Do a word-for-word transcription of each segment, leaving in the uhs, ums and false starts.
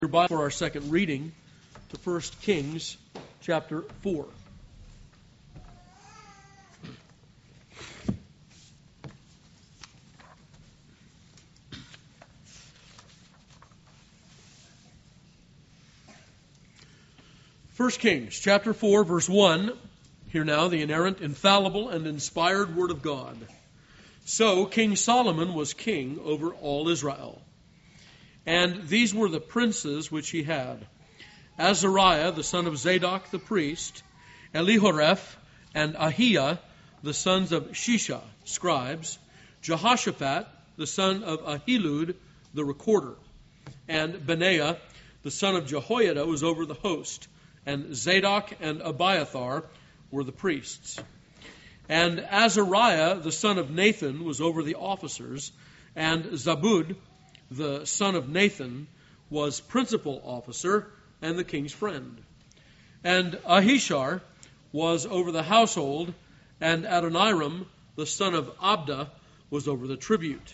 Your Bible for our second reading to First Kings chapter four. First Kings chapter four, verse one. Hear now the inerrant, infallible, and inspired word of God. So King Solomon was king over all Israel. And these were the princes which he had: Azariah, the son of Zadok the priest, Elihoreph and Ahiah, the sons of Shisha, scribes, Jehoshaphat, the son of Ahilud, the recorder, and Benaiah, the son of Jehoiada, was over the host, and Zadok and Abiathar were the priests. And Azariah, the son of Nathan, was over the officers, and Zabud, the son of Nathan, was principal officer and the king's friend. And Ahishar was over the household, and Adoniram, the son of Abda, was over the tribute.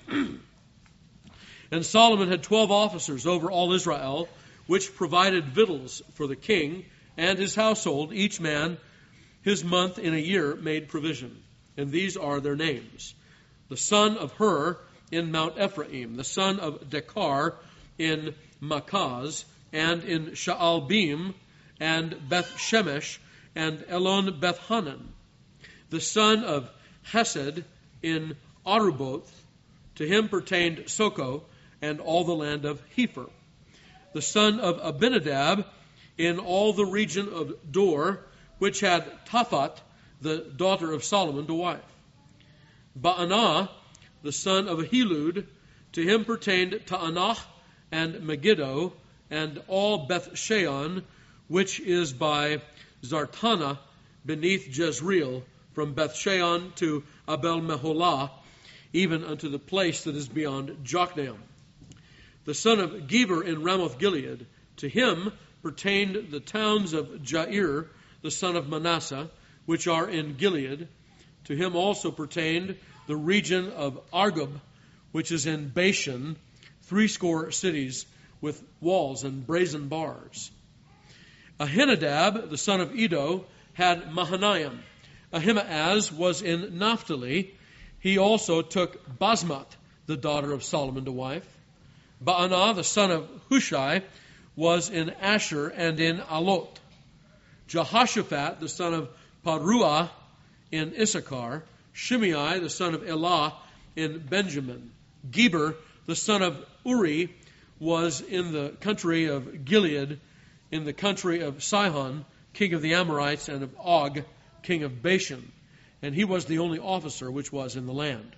And Solomon had twelve officers over all Israel, which provided victuals for the king and his household, each man his month in a year made provision. And these are their names: the son of Hur in Mount Ephraim, the son of Dekar in Makaz, and in Shaalbim, and Beth Shemesh, and Elon Bethhanan, the son of Hesed in Aruboth. To him pertained Soko and all the land of Hepher. The son of Abinadab in all the region of Dor, which had Taphat, the daughter of Solomon, to wife. Baanah, the son of Ahilud, to him pertained Taanach and Megiddo, and all Beth Shean, which is by Zartana, beneath Jezreel, from Beth Shean to Abel Meholah, even unto the place that is beyond Jokneam. The son of Geber in Ramoth Gilead, to him pertained the towns of Jair, the son of Manasseh, which are in Gilead. To him also pertained the region of Argob, which is in Bashan, threescore cities with walls and brazen bars. Ahinadab, the son of Edo, had Mahanaim. Ahimaaz was in Naphtali. He also took Basmath, the daughter of Solomon, to wife. Baanah, the son of Hushai, was in Asher and in Alot. Jehoshaphat, the son of Paruah, in Issachar. Shimei, the son of Elah, in Benjamin. Geber, the son of Uri, was in the country of Gilead, in the country of Sihon, king of the Amorites, and of Og, king of Bashan. And he was the only officer which was in the land.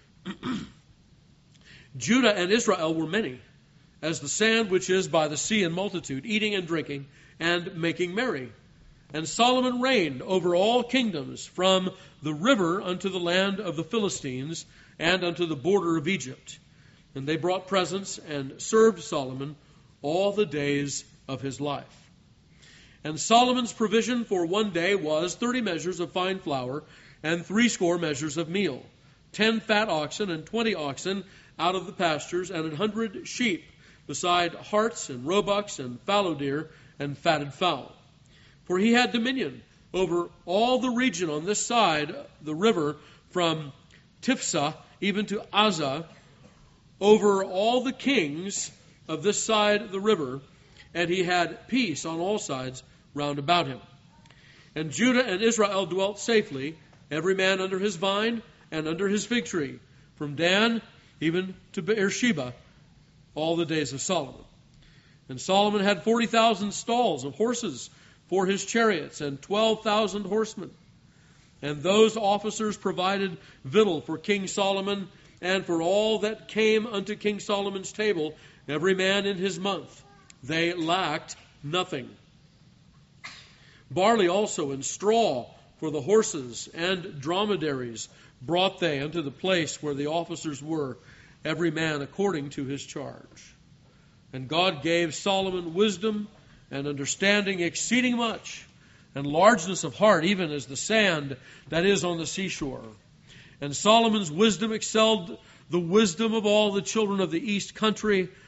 Judah and Israel were many, as the sand which is by the sea in multitude, eating and drinking, and making merry. And Solomon reigned over all kingdoms, from the river unto the land of the Philistines, and unto the border of Egypt. And they brought presents and served Solomon all the days of his life. And Solomon's provision for one day was thirty measures of fine flour, and threescore measures of meal, ten fat oxen, and twenty oxen out of the pastures, and an hundred sheep, beside harts and roebucks and fallow deer and fatted fowl. For he had dominion over all the region on this side the river, from Tifsah even to Azah, over all the kings of this side the river, and he had peace on all sides round about him. And Judah and Israel dwelt safely, every man under his vine and under his fig tree, from Dan even to Beersheba, all the days of Solomon. And Solomon had forty thousand stalls of horses for his chariots, and twelve thousand horsemen. And those officers provided victual for King Solomon, and for all that came unto King Solomon's table, every man in his month. They lacked nothing. Barley also and straw for the horses and dromedaries brought they unto the place where the officers were, every man according to his charge. And God gave Solomon wisdom and understanding exceeding much, and largeness of heart, even as the sand that is on the seashore. And Solomon's wisdom excelled the wisdom of all the children of the east country,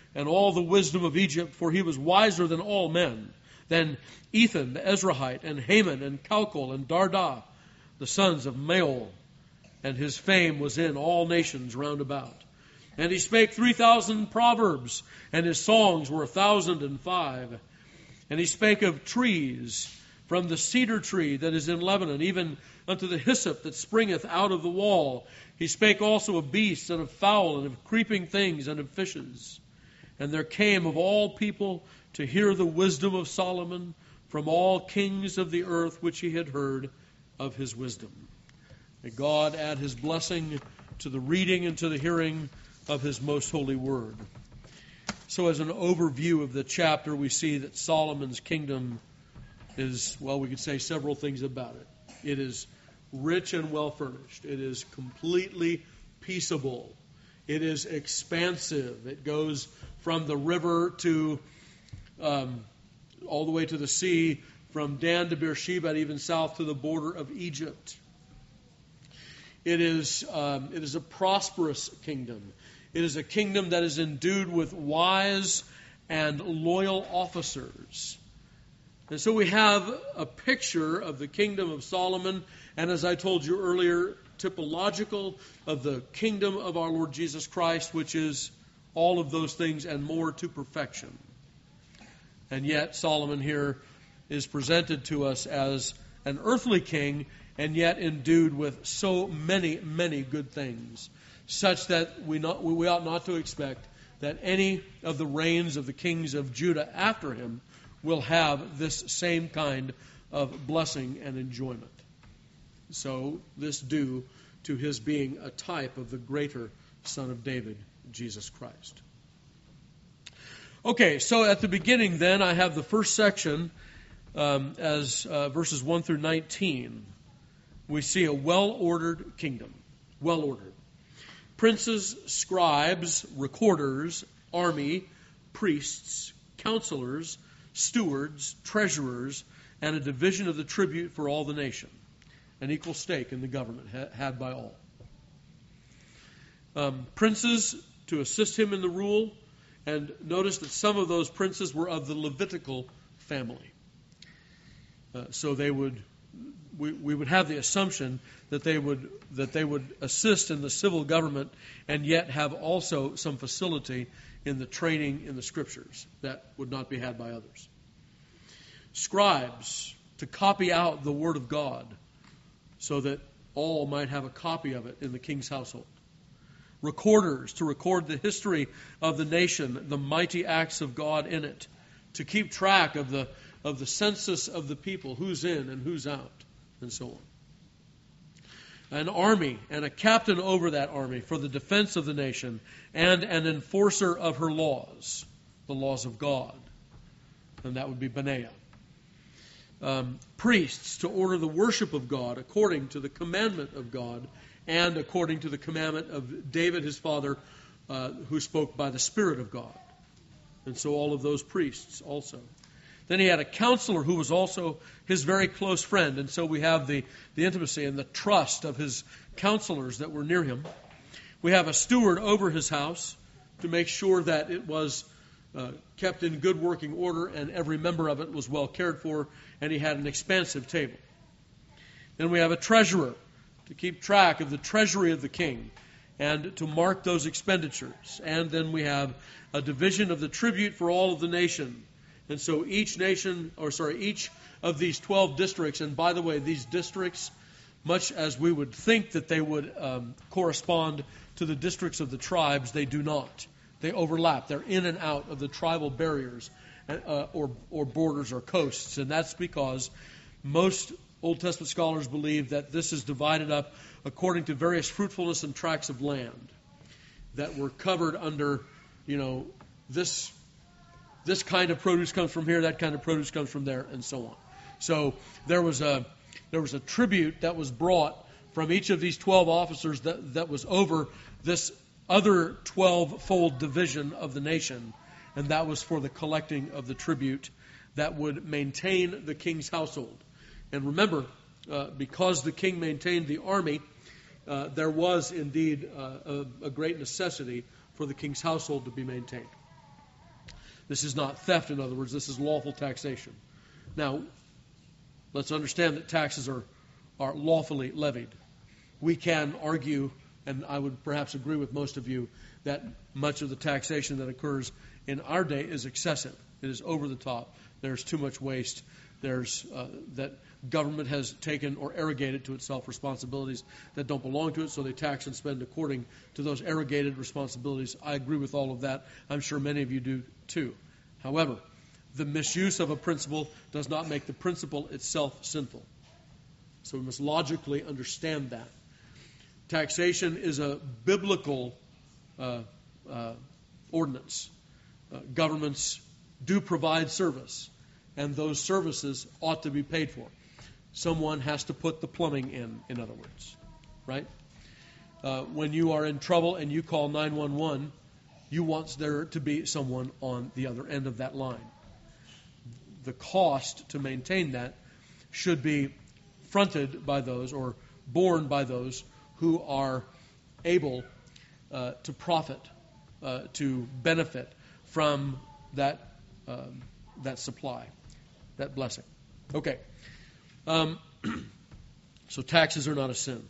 and all the wisdom of Egypt, for he was wiser than all men, than Ethan the Ezrahite, and Haman, and Calcol, and Darda, the sons of Maol. And his fame was in all nations round about. And he spake three thousand proverbs, and his songs were a thousand and five. And he spake of trees, from the cedar tree that is in Lebanon, even unto the hyssop that springeth out of the wall. He spake also of beasts, and of fowl, and of creeping things, and of fishes. And there came of all people to hear the wisdom of Solomon, from all kings of the earth which he had heard of his wisdom. May God add his blessing to the reading and to the hearing of his most holy word. So as an overview of the chapter, we see that Solomon's kingdom is, well, we could say several things about it. It is rich and well furnished. It is completely peaceable. It is expansive. It goes from the river to um, all the way to the sea, from Dan to Beersheba, and even south to the border of Egypt. It is um, it is a prosperous kingdom. It is a kingdom that is endued with wise and loyal officers. And so we have a picture of the kingdom of Solomon, and as I told you earlier, typological of the kingdom of our Lord Jesus Christ, which is all of those things and more to perfection. And yet Solomon here is presented to us as an earthly king, and yet endued with so many, many good things, such that we, not, we ought not to expect that any of the reigns of the kings of Judah after him will have this same kind of blessing and enjoyment. So this due to his being a type of the greater Son of David, Jesus Christ. Okay, so at the beginning then, I have the first section um, as uh, verses one through nineteen. We see a well-ordered kingdom. Well-ordered. Princes, scribes, recorders, army, priests, counselors, stewards, treasurers, and a division of the tribute for all the nation. An equal stake in the government ha- had by all. Um, princes to assist him in the rule, and notice that some of those princes were of the Levitical family. Uh, so they would, we, we would have the assumption that they would that they would assist in the civil government, and yet have also some facility in the training in the Scriptures that would not be had by others. Scribes to copy out the Word of God, so that all might have a copy of it in the king's household. Recorders to record the history of the nation, the mighty acts of God in it, to keep track of the of the census of the people, who's in and who's out, and so on. An army and a captain over that army for the defense of the nation, and an enforcer of her laws, the laws of God, and that would be Benaiah. Um, priests to order the worship of God according to the commandment of God, and according to the commandment of David his father, uh, who spoke by the Spirit of God. And so all of those priests also. Then he had a counselor who was also his very close friend. And so we have the, the intimacy and the trust of his counselors that were near him. We have a steward over his house to make sure that it was uh, kept in good working order and every member of it was well cared for, and he had an expansive table. Then we have a treasurer to keep track of the treasury of the king and to mark those expenditures. And then we have a division of the tribute for all of the nation. And so each nation, or sorry, each of these twelve districts, and by the way, these districts, much as we would think that they would um, correspond to the districts of the tribes, they do not. They overlap. They're in and out of the tribal barriers uh, or, or borders or coasts. And that's because most Old Testament scholars believe that this is divided up according to various fruitfulness and tracts of land that were covered under, you know, this this kind of produce comes from here, that kind of produce comes from there, and so on. So there was a there was a tribute that was brought from each of these twelve officers that, that was over this other twelve-fold division of the nation, and that was for the collecting of the tribute that would maintain the king's household. And remember, uh, because the king maintained the army, uh, there was indeed uh, a, a great necessity for the king's household to be maintained. This is not theft, in other words. This is lawful taxation. Now, let's understand that taxes are, are lawfully levied. We can argue, and I would perhaps agree with most of you, that much of the taxation that occurs in our day is excessive. It is over the top. There's too much waste. There's uh, that government has taken or arrogated to itself responsibilities that don't belong to it, so they tax and spend according to those arrogated responsibilities. I agree with all of that. I'm sure many of you do too. However, the misuse of a principle does not make the principle itself sinful. So we must logically understand that. Taxation is a biblical uh, uh, ordinance. Uh, governments do provide service, and those services ought to be paid for. Someone has to put the plumbing in, in other words, right? Uh, when you are in trouble and you call nine one one, you want there to be someone on the other end of that line. The cost to maintain that should be fronted by those or borne by those who are able uh, to profit, uh, to benefit from that um, that supply, that blessing. Okay. Um, so taxes are not a sin.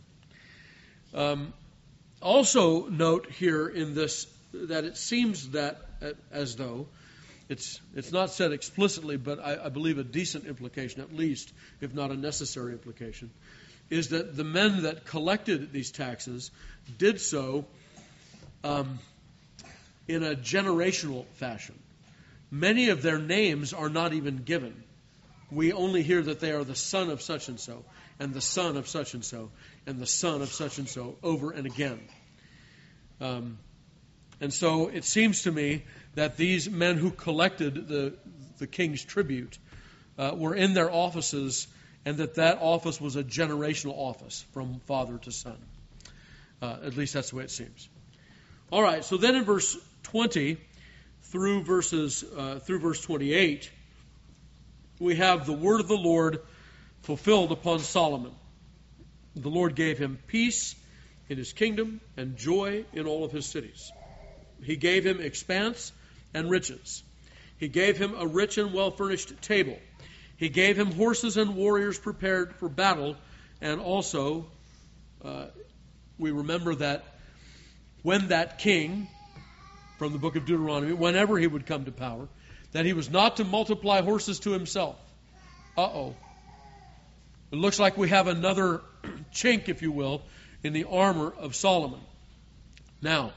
Um, also note here in this that it seems that uh, as though it's it's not said explicitly, but I, I believe a decent implication, at least, if not a necessary implication, is that the men that collected these taxes did so um, in a generational fashion. Many of their names are not even given. We only hear that they are the son of such and so, and the son of such and so, and the son of such and so, over and again. Um, and so it seems to me that these men who collected the the king's tribute uh, were in their offices, and that that office was a generational office from father to son. Uh, at least that's the way it seems. All right. So then in verse twenty through verses uh, through verse twenty-eight. We have the word of the Lord fulfilled upon Solomon. The Lord gave him peace in his kingdom and joy in all of his cities. He gave him expanse and riches. He gave him a rich and well-furnished table. He gave him horses and warriors prepared for battle. And also, uh, we remember that when that king, from the book of Deuteronomy, whenever he would come to power, that he was not to multiply horses to himself. Uh-oh. It looks like we have another chink, if you will, in the armor of Solomon. Now,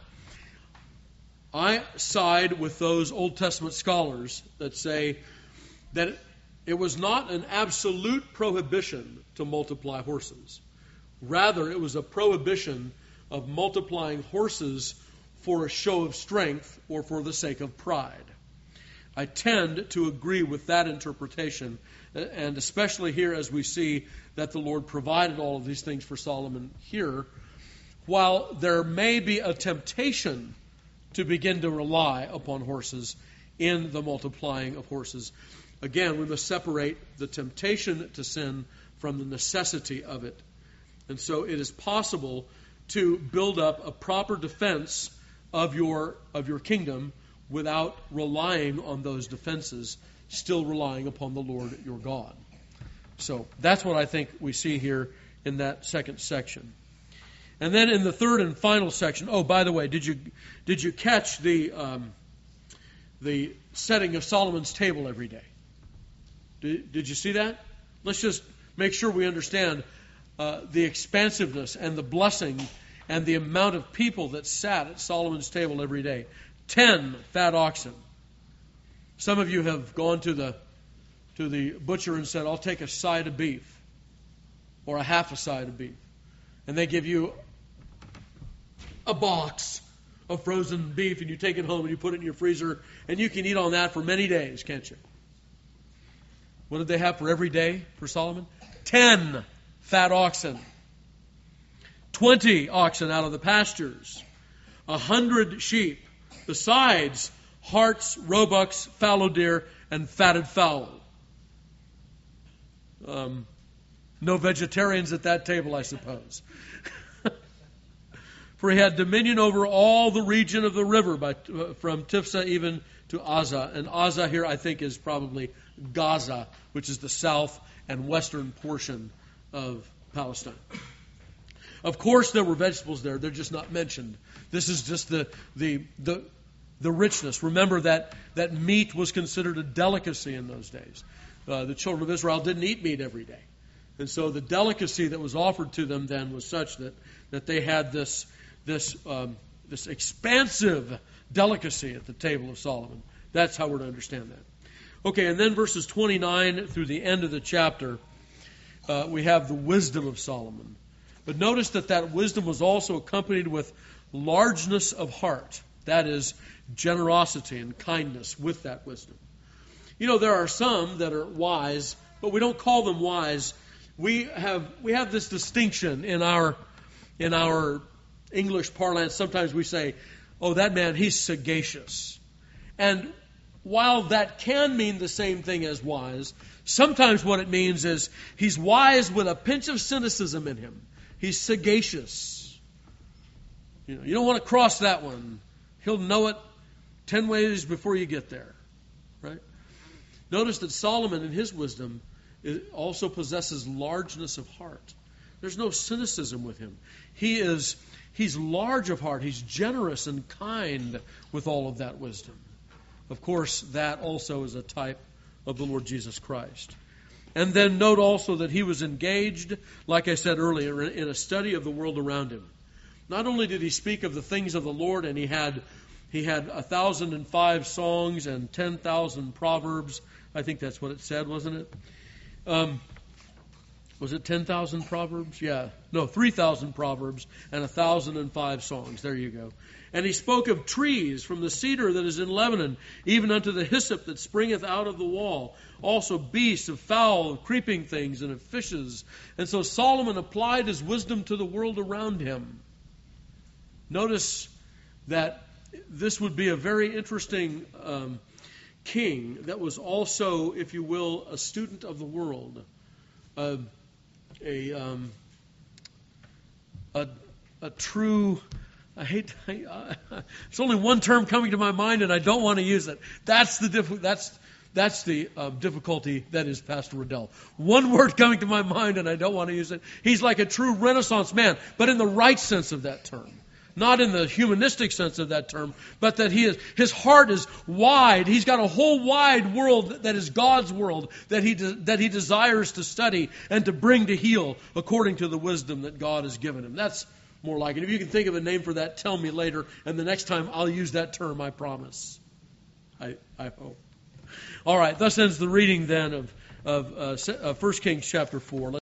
I side with those Old Testament scholars that say that it was not an absolute prohibition to multiply horses. Rather, it was a prohibition of multiplying horses for a show of strength or for the sake of pride. I tend to agree with that interpretation, and especially here as we see that the Lord provided all of these things for Solomon here. While there may be a temptation to begin to rely upon horses in the multiplying of horses, again, we must separate the temptation to sin from the necessity of it. And so it is possible to build up a proper defense of your of your kingdom without relying on those defenses, still relying upon the Lord your God. So that's what I think we see here in that second section. And then in the third and final section, oh, by the way, did you did you catch the um, the setting of Solomon's table every day? Did, did you see that? Let's just make sure we understand uh, the expansiveness and the blessing and the amount of people that sat at Solomon's table every day. Ten fat oxen. Some of you have gone to the to the butcher and said, I'll take a side of beef or a half a side of beef. And they give you a box of frozen beef and you take it home and you put it in your freezer and you can eat on that for many days, can't you? What did they have for every day for Solomon? Ten fat oxen. Twenty oxen out of the pastures. A hundred sheep. Besides harts, roebucks, fallow deer, and fatted fowl. Um, no vegetarians at that table, I suppose. For he had dominion over all the region of the river, by, uh, from Tifsa even to Azza. And Azza here, I think, is probably Gaza, which is the south and western portion of Palestine. Of course, there were vegetables there. They're just not mentioned. This is just the the the, the richness. Remember that, that meat was considered a delicacy in those days. Uh, the children of Israel didn't eat meat every day. And so the delicacy that was offered to them then was such that, that they had this this um, this expansive delicacy at the table of Solomon. That's how we're to understand that. Okay, and then verses twenty-nine through the end of the chapter, uh, we have the wisdom of Solomon. But notice that that wisdom was also accompanied with largeness of heart. That is, generosity and kindness with that wisdom. You know, there are some that are wise, but we don't call them wise. We have we have this distinction in our in our English parlance. Sometimes we say, "Oh, that man, he's sagacious." And while that can mean the same thing as wise, sometimes what it means is he's wise with a pinch of cynicism in him. He's sagacious. You know, you don't want to cross that one. He'll know it ten ways before you get there, right? Notice that Solomon, in his wisdom, also possesses largeness of heart. There's no cynicism with him. He is he's large of heart. He's generous and kind with all of that wisdom. Of course, that also is a type of the Lord Jesus Christ. And then note also that he was engaged, like I said earlier, in a study of the world around him. Not only did he speak of the things of the Lord, and he had he had a thousand and five songs and ten thousand proverbs. I think that's what it said, wasn't it? Um, was it ten thousand proverbs? Yeah. No, three thousand proverbs and a thousand and five songs. There you go. And he spoke of trees, from the cedar that is in Lebanon, even unto the hyssop that springeth out of the wall. Also beasts, of fowl, of creeping things, and of fishes. And so Solomon applied his wisdom to the world around him. Notice that this would be a very interesting um, king that was also, if you will, a student of the world. Uh, a, um, a a true... I hate. I, uh, there's only one term coming to my mind, and I don't want to use it. That's the diff- That's that's the uh, difficulty that is Pastor Riddell. One word coming to my mind, and I don't want to use it. He's like a true Renaissance man, but in the right sense of that term, not in the humanistic sense of that term, but that he is. His heart is wide. He's got a whole wide world that is God's world that he de- that he desires to study and to bring to heal according to the wisdom that God has given him. That's more like it. If you can think of a name for that, tell me later, and the next time I'll use that term, I promise. I, I hope. All right, thus ends the reading then of, of uh, First Kings chapter four.